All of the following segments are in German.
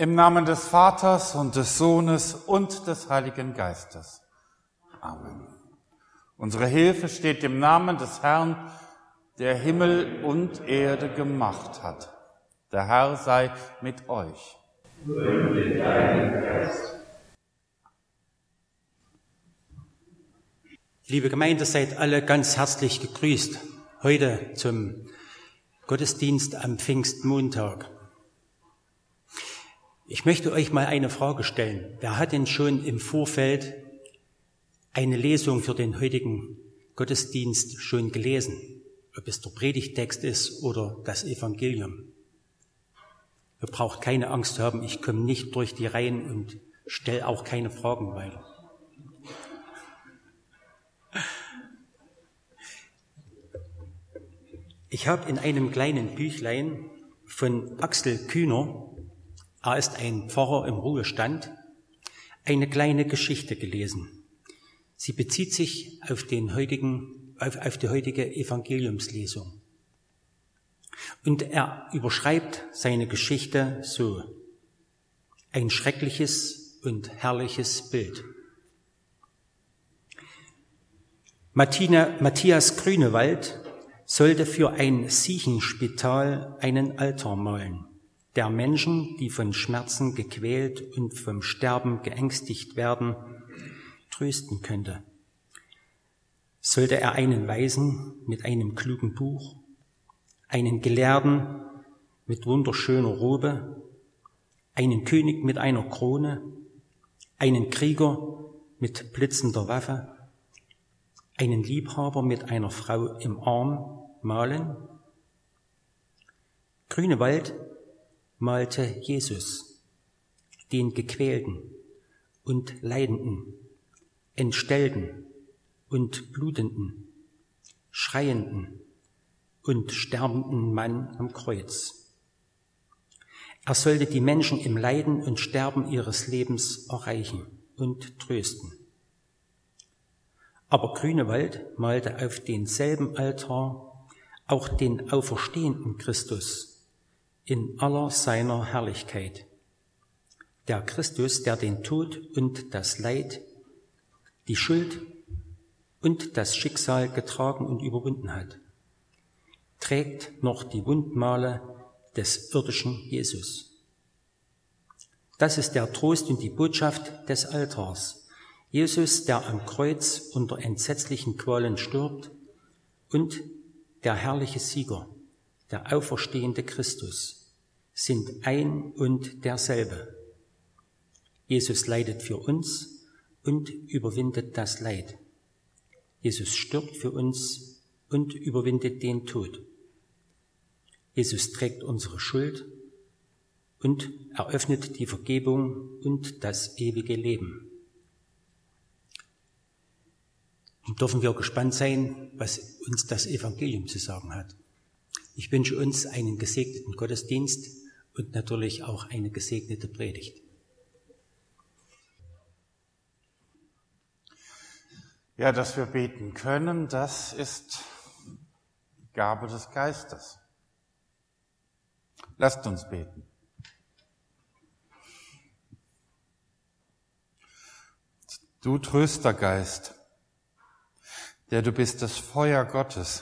Im Namen des Vaters und des Sohnes und des Heiligen Geistes. Amen. Unsere Hilfe steht im Namen des Herrn, der Himmel und Erde gemacht hat. Der Herr sei mit euch. Und mit deinem Geist. Liebe Gemeinde, seid alle ganz herzlich gegrüßt. Heute zum Gottesdienst am Pfingstmontag. Ich möchte euch mal eine Frage stellen. Wer hat denn schon im Vorfeld eine Lesung für den heutigen Gottesdienst schon gelesen? Ob es der Predigtext ist oder das Evangelium. Ihr braucht keine Angst haben, ich komme nicht durch die Reihen und stelle auch keine Fragen weiter. Ich habe in einem kleinen Büchlein von Axel Kühner, er ist ein Pfarrer im Ruhestand, eine kleine Geschichte gelesen. Sie bezieht sich auf die heutige Evangeliumslesung. Und er überschreibt seine Geschichte so: ein schreckliches und herrliches Bild. Matthias Grünewald sollte für ein Siechenspital einen Altar malen, der Menschen, die von Schmerzen gequält und vom Sterben geängstigt werden, trösten könnte. Sollte er einen Weisen mit einem klugen Buch, einen Gelehrten mit wunderschöner Robe, einen König mit einer Krone, einen Krieger mit blitzender Waffe, einen Liebhaber mit einer Frau im Arm malen? Grünewald malte Jesus, den Gequälten und Leidenden, Entstellten und Blutenden, Schreienden und sterbenden Mann am Kreuz. Er sollte die Menschen im Leiden und Sterben ihres Lebens erreichen und trösten. Aber Grünewald malte auf denselben Altar auch den auferstehenden Christus in aller seiner Herrlichkeit. Der Christus, der den Tod und das Leid, die Schuld und das Schicksal getragen und überwunden hat, trägt noch die Wundmale des irdischen Jesus. Das ist der Trost und die Botschaft des Altars. Jesus, der am Kreuz unter entsetzlichen Qualen stirbt, und der herrliche Sieger, der auferstehende Christus, sind ein und derselbe. Jesus leidet für uns und überwindet das Leid. Jesus stirbt für uns und überwindet den Tod. Jesus trägt unsere Schuld und eröffnet die Vergebung und das ewige Leben. Und dürfen wir gespannt sein, was uns das Evangelium zu sagen hat. Ich wünsche uns einen gesegneten Gottesdienst und natürlich auch eine gesegnete Predigt. Ja, dass wir beten können, das ist die Gabe des Geistes. Lasst uns beten. Du Tröstergeist, der du bist das Feuer Gottes.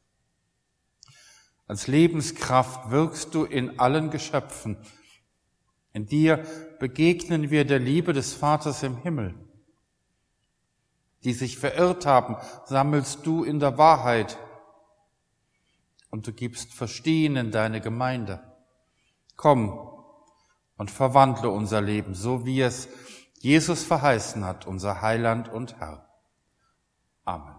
Als Lebenskraft wirkst du in allen Geschöpfen. In dir begegnen wir der Liebe des Vaters im Himmel. Die sich verirrt haben, sammelst du in der Wahrheit. Und du gibst Verstehen in deine Gemeinde. Komm und verwandle unser Leben, so wie es Jesus verheißen hat, unser Heiland und Herr. Amen.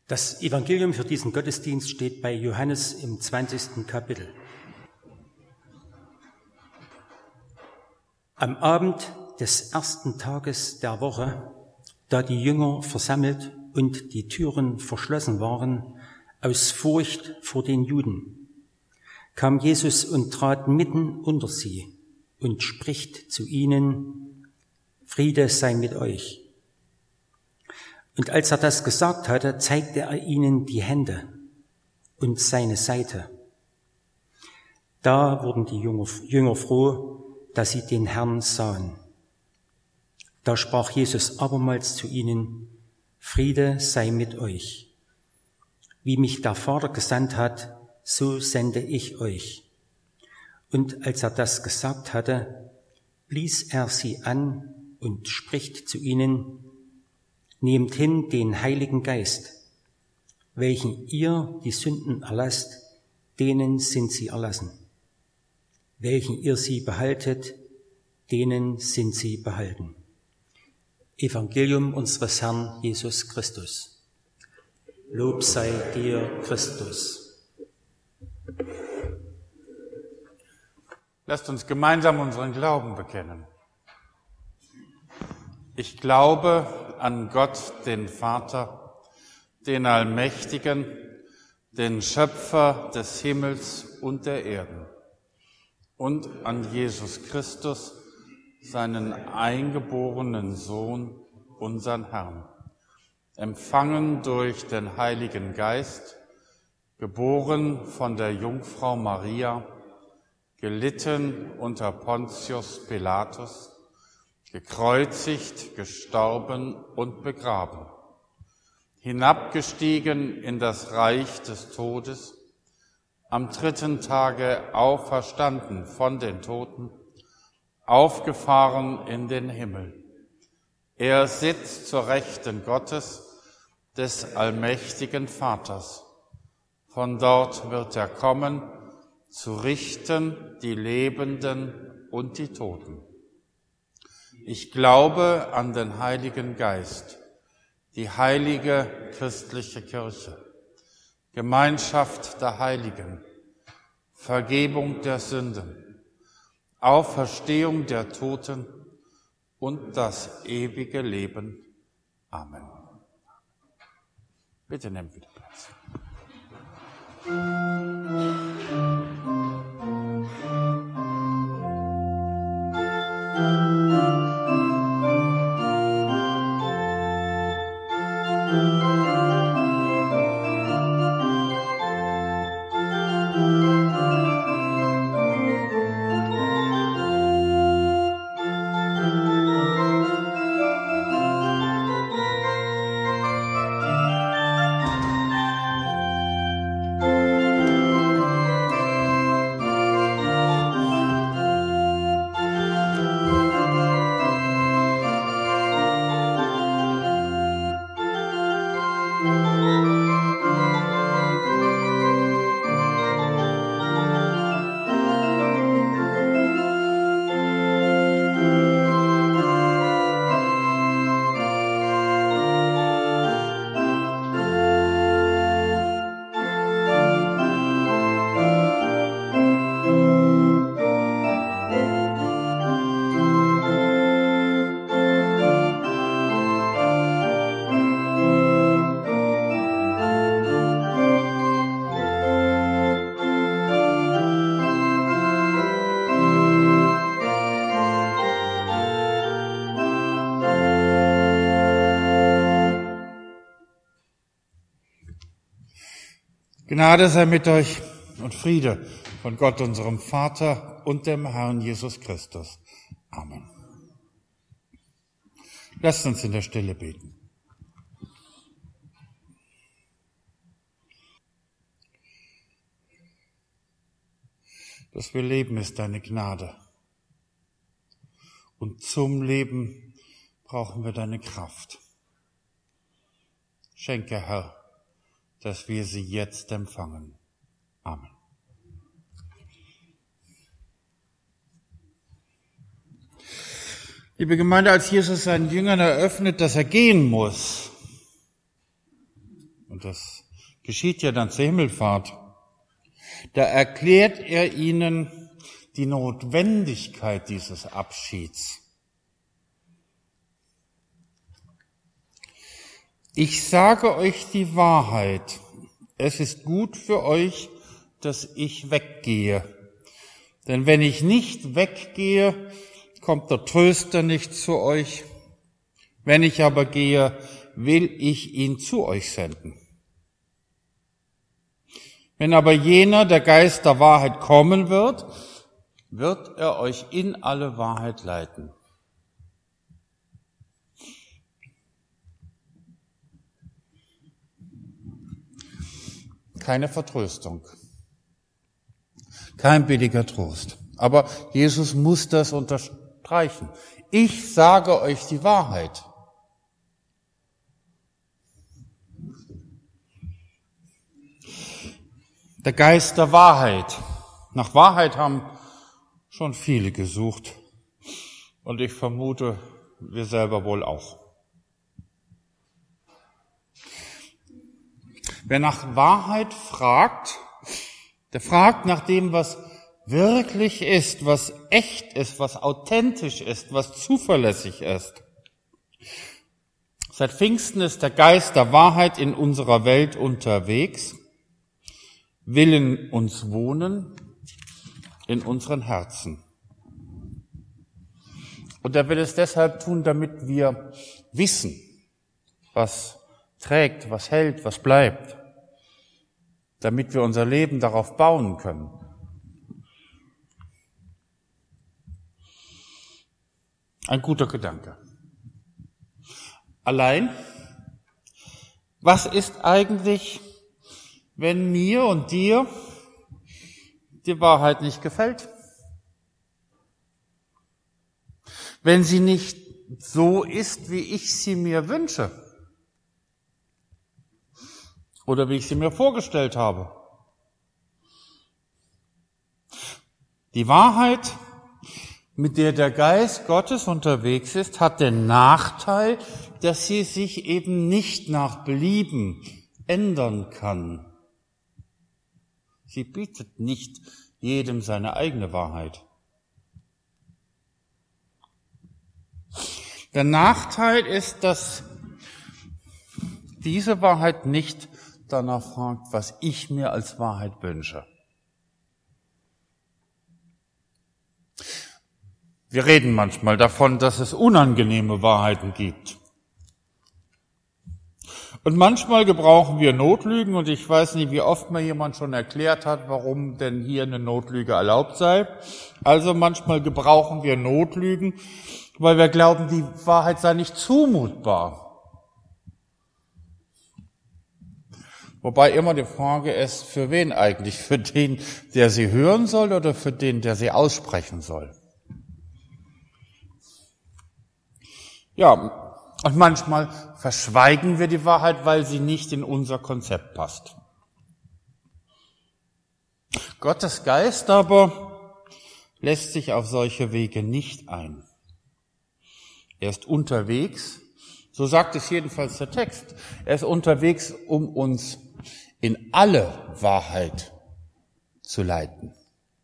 Das Evangelium für diesen Gottesdienst steht bei Johannes im 20. Kapitel. Am Abend des ersten Tages der Woche, da die Jünger versammelt und die Türen verschlossen waren, aus Furcht vor den Juden, kam Jesus und trat mitten unter sie und spricht zu ihnen: Friede sei mit euch. Und als er das gesagt hatte, zeigte er ihnen die Hände und seine Seite. Da wurden die Jünger froh, dass sie den Herrn sahen. Da sprach Jesus abermals zu ihnen: Friede sei mit euch. Wie mich der Vater gesandt hat, so sende ich euch. Und als er das gesagt hatte, blies er sie an und spricht zu ihnen: Nehmt hin den Heiligen Geist. Welchen ihr die Sünden erlasst, denen sind sie erlassen. Welchen ihr sie behaltet, denen sind sie behalten. Evangelium unseres Herrn Jesus Christus. Lob sei dir, Christus. Lasst uns gemeinsam unseren Glauben bekennen. Ich glaube an Gott, den Vater, den Allmächtigen, den Schöpfer des Himmels und der Erden, und an Jesus Christus, seinen eingeborenen Sohn, unseren Herrn, empfangen durch den Heiligen Geist, geboren von der Jungfrau Maria, gelitten unter Pontius Pilatus, gekreuzigt, gestorben und begraben, hinabgestiegen in das Reich des Todes, am 3. Tage auferstanden von den Toten, aufgefahren in den Himmel. Er sitzt zur Rechten Gottes, des allmächtigen Vaters. Von dort wird er kommen, zu richten die Lebenden und die Toten. Ich glaube an den Heiligen Geist, die heilige christliche Kirche, Gemeinschaft der Heiligen, Vergebung der Sünden, Auferstehung der Toten und das ewige Leben. Amen. Bitte nehmt wieder Platz. Gnade sei mit euch und Friede von Gott, unserem Vater und dem Herrn Jesus Christus. Amen. Lasst uns in der Stille beten. Dass wir leben, ist deine Gnade. Und zum Leben brauchen wir deine Kraft. Schenke, Herr, dass wir sie jetzt empfangen. Amen. Liebe Gemeinde, als Jesus seinen Jüngern eröffnet, dass er gehen muss und das geschieht ja dann zur Himmelfahrt, da erklärt er ihnen die Notwendigkeit dieses Abschieds. Ich sage euch die Wahrheit, es ist gut für euch, dass ich weggehe. Denn wenn ich nicht weggehe, kommt der Tröster nicht zu euch. Wenn ich aber gehe, will ich ihn zu euch senden. Wenn aber jener, der Geist der Wahrheit, kommen wird, wird er euch in alle Wahrheit leiten. Keine Vertröstung, kein billiger Trost. Aber Jesus muss das unterstreichen. Ich sage euch die Wahrheit. Der Geist der Wahrheit. Nach Wahrheit haben schon viele gesucht. Und ich vermute, wir selber wohl auch. Wer nach Wahrheit fragt, der fragt nach dem, was wirklich ist, was echt ist, was authentisch ist, was zuverlässig ist. Seit Pfingsten ist der Geist der Wahrheit in unserer Welt unterwegs, will in uns wohnen, in unseren Herzen. Und er will es deshalb tun, damit wir wissen, was trägt, was hält, was bleibt, damit wir unser Leben darauf bauen können. Ein guter Gedanke. Allein, was ist eigentlich, wenn mir und dir die Wahrheit nicht gefällt? Wenn sie nicht so ist, wie ich sie mir wünsche oder wie ich sie mir vorgestellt habe. Die Wahrheit, mit der der Geist Gottes unterwegs ist, hat den Nachteil, dass sie sich eben nicht nach Belieben ändern kann. Sie bietet nicht jedem seine eigene Wahrheit. Der Nachteil ist, dass diese Wahrheit nicht danach fragt, was ich mir als Wahrheit wünsche. Wir reden manchmal davon, dass es unangenehme Wahrheiten gibt. Und manchmal gebrauchen wir Notlügen, und ich weiß nicht, wie oft mir jemand schon erklärt hat, warum denn hier eine Notlüge erlaubt sei. Also manchmal gebrauchen wir Notlügen, weil wir glauben, die Wahrheit sei nicht zumutbar. Wobei immer die Frage ist, für wen eigentlich? Für den, der sie hören soll, oder für den, der sie aussprechen soll? Ja, und manchmal verschweigen wir die Wahrheit, weil sie nicht in unser Konzept passt. Gottes Geist aber lässt sich auf solche Wege nicht ein. Er ist unterwegs, so sagt es jedenfalls der Text, er ist unterwegs, um uns in alle Wahrheit zu leiten.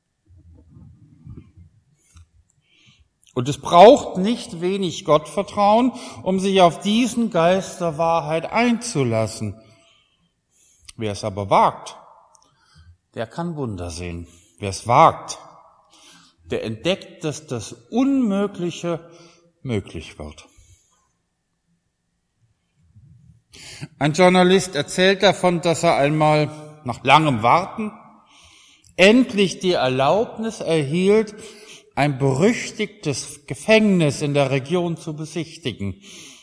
Und es braucht nicht wenig Gottvertrauen, um sich auf diesen Geist der Wahrheit einzulassen. Wer es aber wagt, der kann Wunder sehen. Wer es wagt, der entdeckt, dass das Unmögliche möglich wird. Ein Journalist erzählt davon, dass er einmal nach langem Warten endlich die Erlaubnis erhielt, ein berüchtigtes Gefängnis in der Region zu besichtigen.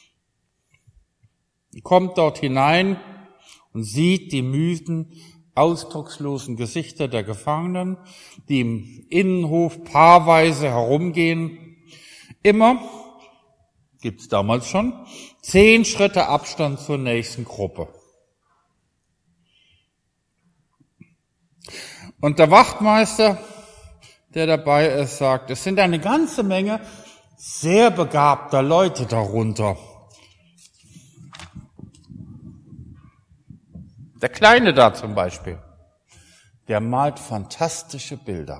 Er kommt dort hinein und sieht die müden, ausdruckslosen Gesichter der Gefangenen, die im Innenhof paarweise herumgehen. Immer, gibt's damals schon, 10 Schritte Abstand zur nächsten Gruppe. Und der Wachtmeister, der dabei ist, sagt, es sind eine ganze Menge sehr begabter Leute darunter. Der Kleine da zum Beispiel, der malt fantastische Bilder.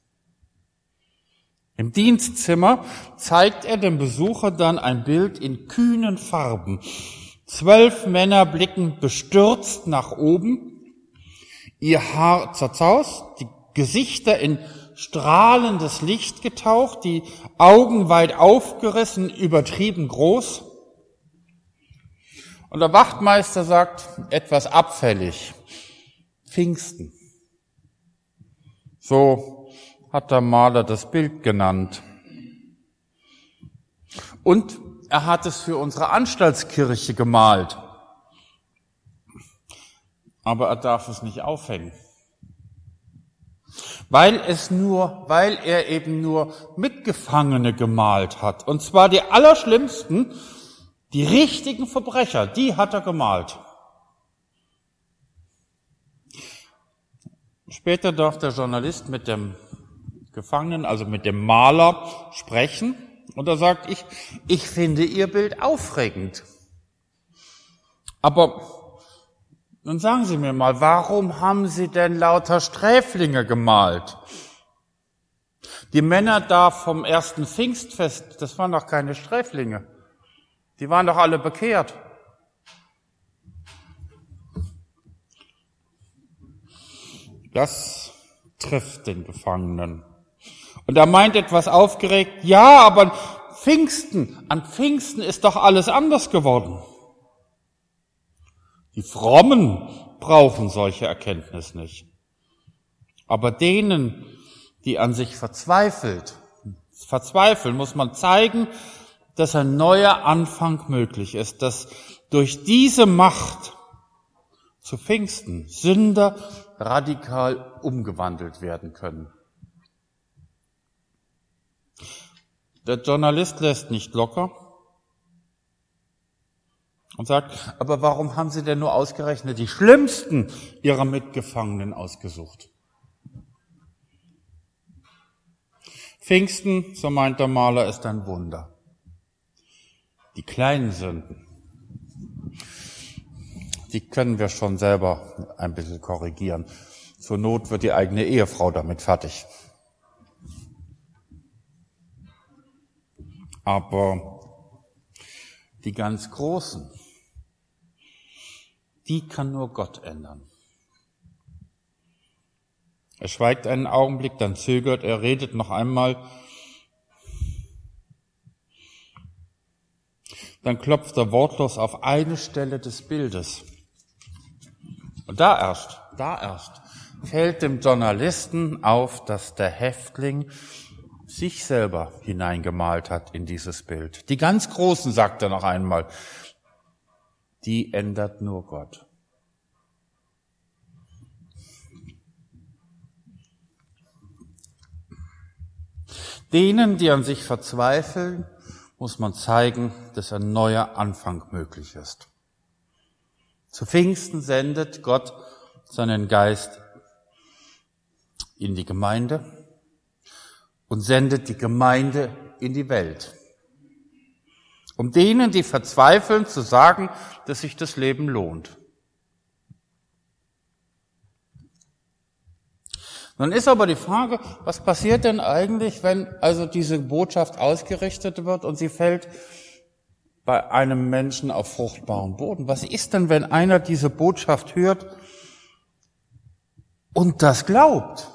Im Dienstzimmer zeigt er dem Besucher dann ein Bild in kühnen Farben. 12 Männer blicken bestürzt nach oben, ihr Haar zerzaust, die Gesichter in strahlendes Licht getaucht, die Augen weit aufgerissen, übertrieben groß. Und der Wachtmeister sagt etwas abfällig: Pfingsten. So hat der Maler das Bild genannt. Und er hat es für unsere Anstaltskirche gemalt. Aber er darf es nicht aufhängen. Weil er eben nur Mitgefangene gemalt hat. Und zwar die allerschlimmsten, die richtigen Verbrecher, die hat er gemalt. Später darf der Journalist mit dem Gefangenen, also mit dem Maler, sprechen. Und er sagt, ich finde Ihr Bild aufregend. Aber nun sagen Sie mir mal, warum haben Sie denn lauter Sträflinge gemalt? Die Männer da vom ersten Pfingstfest, das waren doch keine Sträflinge. Die waren doch alle bekehrt. Das trifft den Gefangenen. Und er meint etwas aufgeregt, ja, aber an Pfingsten ist doch alles anders geworden. Die Frommen brauchen solche Erkenntnis nicht. Aber denen, die an sich verzweifeln, muss man zeigen, dass ein neuer Anfang möglich ist, dass durch diese Macht zu Pfingsten Sünder radikal umgewandelt werden können. Der Journalist lässt nicht locker und sagt, aber warum haben Sie denn nur ausgerechnet die schlimmsten Ihrer Mitgefangenen ausgesucht? Pfingsten, so meint der Maler, ist ein Wunder. Die kleinen Sünden, die können wir schon selber ein bisschen korrigieren. Zur Not wird die eigene Ehefrau damit fertig. Aber die ganz Großen, die kann nur Gott ändern. Er schweigt einen Augenblick, dann zögert er, redet noch einmal. Dann klopft er wortlos auf eine Stelle des Bildes. Und da erst fällt dem Journalisten auf, dass der Häftling sich selber hineingemalt hat in dieses Bild. Die ganz Großen, sagt er noch einmal, die ändert nur Gott. Denen, die an sich verzweifeln, muss man zeigen, dass ein neuer Anfang möglich ist. Zu Pfingsten sendet Gott seinen Geist in die Gemeinde und sendet die Gemeinde in die Welt. Um denen, die verzweifeln, zu sagen, dass sich das Leben lohnt. Nun ist aber die Frage, was passiert denn eigentlich, wenn also diese Botschaft ausgerichtet wird und sie fällt bei einem Menschen auf fruchtbaren Boden? Was ist denn, wenn einer diese Botschaft hört und das glaubt?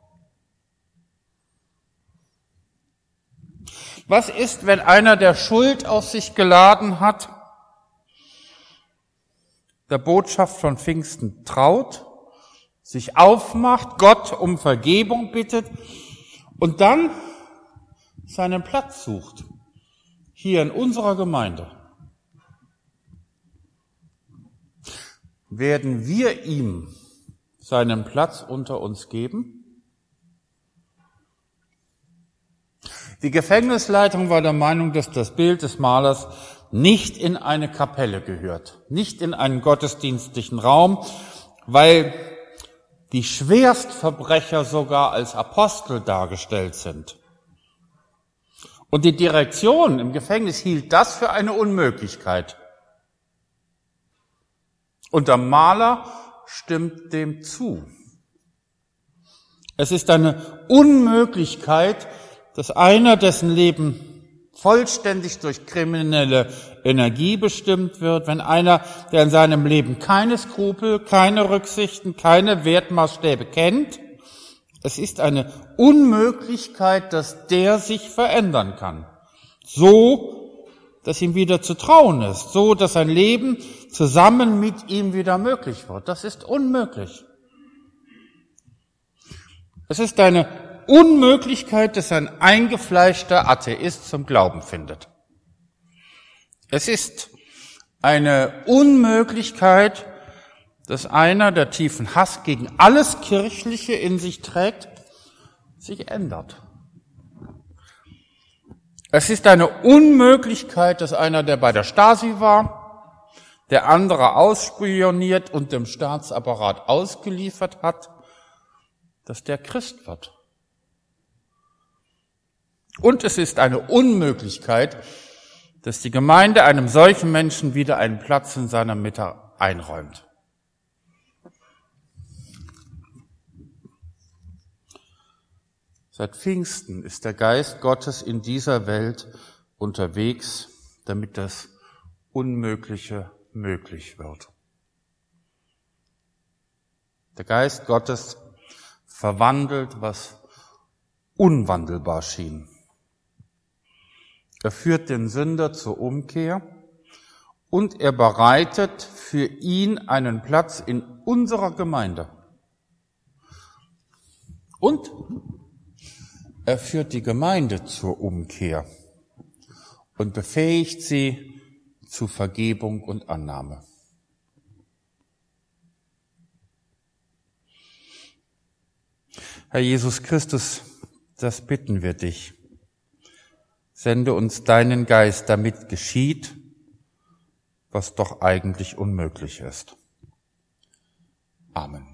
Was ist, wenn einer, der Schuld auf sich geladen hat, der Botschaft von Pfingsten traut, sich aufmacht, Gott um Vergebung bittet und dann seinen Platz sucht, hier in unserer Gemeinde? Werden wir ihm seinen Platz unter uns geben? Die Gefängnisleitung war der Meinung, dass das Bild des Malers nicht in eine Kapelle gehört, nicht in einen gottesdienstlichen Raum, weil die Schwerstverbrecher sogar als Apostel dargestellt sind. Und die Direktion im Gefängnis hielt das für eine Unmöglichkeit. Und der Maler stimmt dem zu. Es ist eine Unmöglichkeit, dass einer, dessen Leben vollständig durch kriminelle Energie bestimmt wird, wenn einer, der in seinem Leben keine Skrupel, keine Rücksichten, keine Wertmaßstäbe kennt, es ist eine Unmöglichkeit, dass der sich verändern kann. So, dass ihm wieder zu trauen ist, so, dass sein Leben zusammen mit ihm wieder möglich wird. Das ist unmöglich. Es ist eine Unmöglichkeit, dass ein eingefleischter Atheist zum Glauben findet. Es ist eine Unmöglichkeit, dass einer, der tiefen Hass gegen alles Kirchliche in sich trägt, sich ändert. Es ist eine Unmöglichkeit, dass einer, der bei der Stasi war, der andere ausspioniert und dem Staatsapparat ausgeliefert hat, dass der Christ wird. Und es ist eine Unmöglichkeit, dass die Gemeinde einem solchen Menschen wieder einen Platz in seiner Mitte einräumt. Seit Pfingsten ist der Geist Gottes in dieser Welt unterwegs, damit das Unmögliche möglich wird. Der Geist Gottes verwandelt, was unwandelbar schien. Er führt den Sünder zur Umkehr und er bereitet für ihn einen Platz in unserer Gemeinde. Und er führt die Gemeinde zur Umkehr und befähigt sie zu Vergebung und Annahme. Herr Jesus Christus, das bitten wir dich. Sende uns deinen Geist, damit geschieht, was doch eigentlich unmöglich ist. Amen.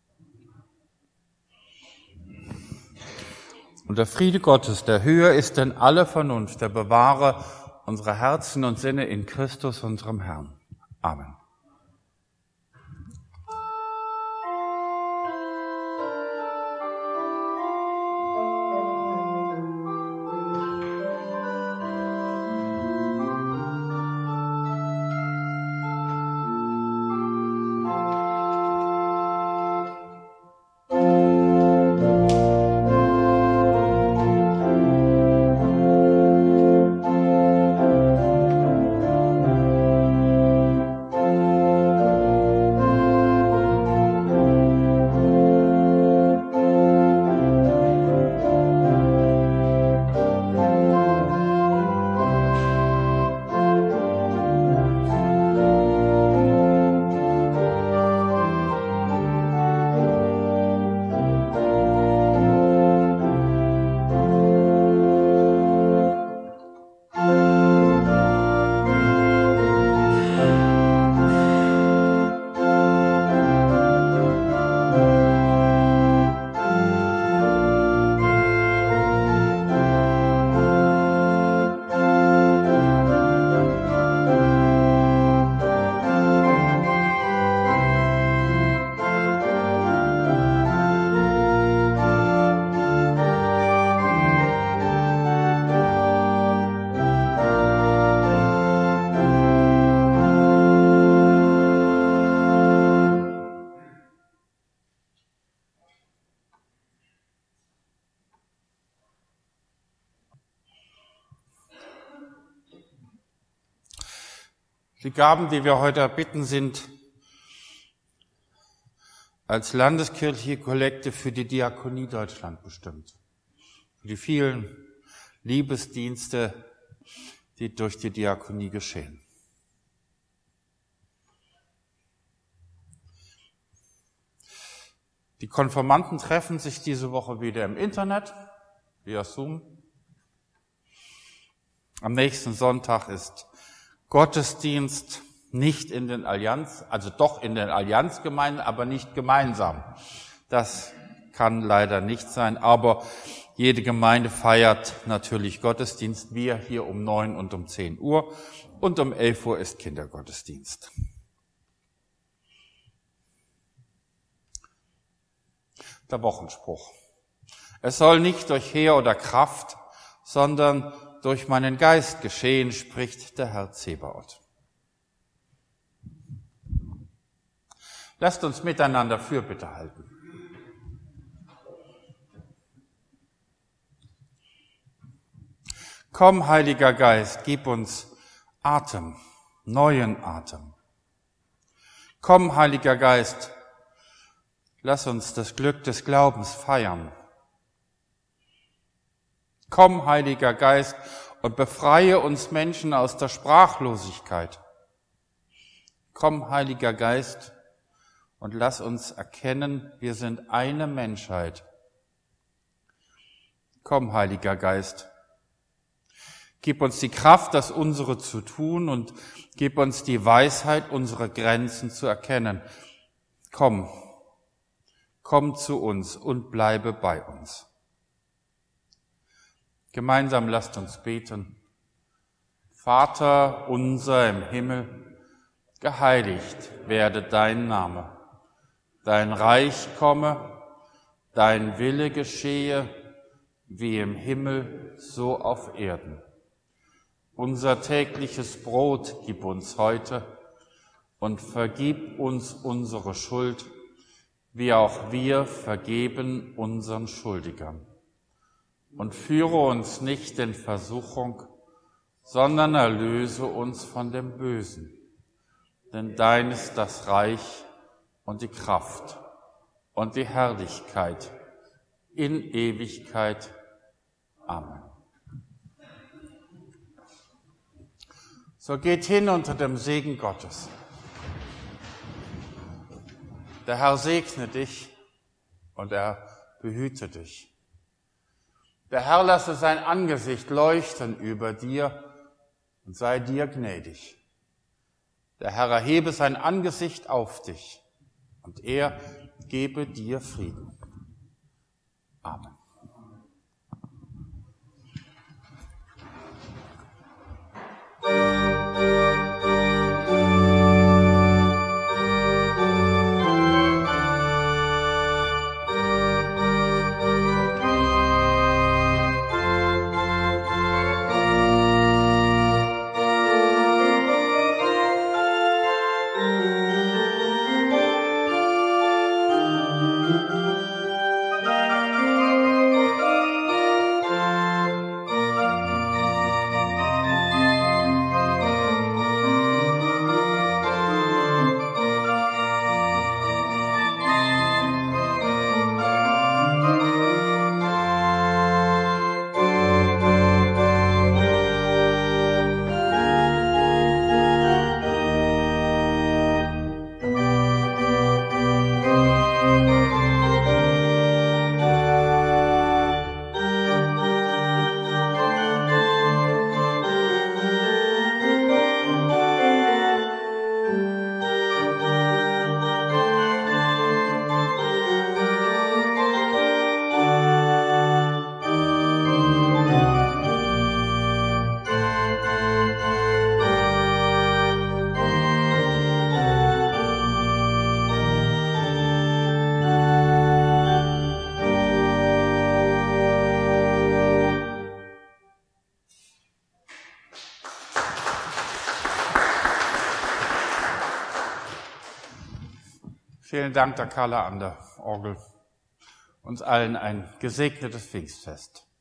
Und der Friede Gottes, der höher ist denn alle Vernunft, der bewahre unsere Herzen und Sinne in Christus, unserem Herrn. Amen. Die Gaben, die wir heute erbitten, sind als landeskirchliche Kollekte für die Diakonie Deutschland bestimmt. Für die vielen Liebesdienste, die durch die Diakonie geschehen. Die Konfirmanden treffen sich diese Woche wieder im Internet, via Zoom. Am nächsten Sonntag ist Gottesdienst nicht in den also doch in den Allianzgemeinden, aber nicht gemeinsam. Das kann leider nicht sein, aber jede Gemeinde feiert natürlich Gottesdienst. Wir hier um 9 und um 10 Uhr und um 11 Uhr ist Kindergottesdienst. Der Wochenspruch. Es soll nicht durch Heer oder Kraft, sondern durch meinen Geist geschehen, spricht der Herr Zebaoth. Lasst uns miteinander Fürbitte halten. Komm, Heiliger Geist, gib uns Atem, neuen Atem. Komm, Heiliger Geist, lass uns das Glück des Glaubens feiern. Komm, Heiliger Geist, und befreie uns Menschen aus der Sprachlosigkeit. Komm, Heiliger Geist, und lass uns erkennen, wir sind eine Menschheit. Komm, Heiliger Geist, gib uns die Kraft, das Unsere zu tun, und gib uns die Weisheit, unsere Grenzen zu erkennen. Komm zu uns und bleibe bei uns. Gemeinsam lasst uns beten. Vater unser im Himmel, geheiligt werde dein Name. Dein Reich komme, dein Wille geschehe, wie im Himmel, so auf Erden. Unser tägliches Brot gib uns heute und vergib uns unsere Schuld, wie auch wir vergeben unseren Schuldigern. Und führe uns nicht in Versuchung, sondern erlöse uns von dem Bösen. Denn dein ist das Reich und die Kraft und die Herrlichkeit in Ewigkeit. Amen. So geht hin unter dem Segen Gottes. Der Herr segne dich und er behüte dich. Der Herr lasse sein Angesicht leuchten über dir und sei dir gnädig. Der Herr erhebe sein Angesicht auf dich und er gebe dir Frieden. Amen. Vielen Dank, der Carla an der Orgel. Uns allen ein gesegnetes Pfingstfest.